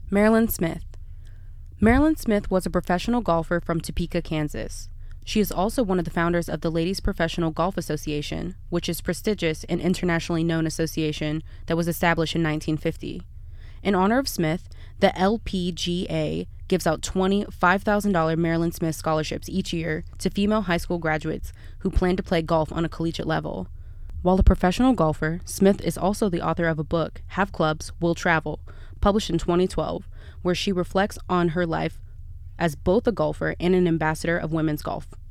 Marilyn Smith. Marilyn Smith was a professional golfer from Topeka, Kansas. She is also one of the founders of the Ladies Professional Golf Association, which is prestigious and internationally known association that was established in 1950. In honor of Smith, the LPGA gives out 20 $5,000 Marilyn Smith scholarships each year to female high school graduates who plan to play golf on a collegiate level. While a professional golfer, Smith is also the author of a book, Have Clubs, Will Travel, published in 2012, where she reflects on her life as both a golfer and an ambassador of women's golf.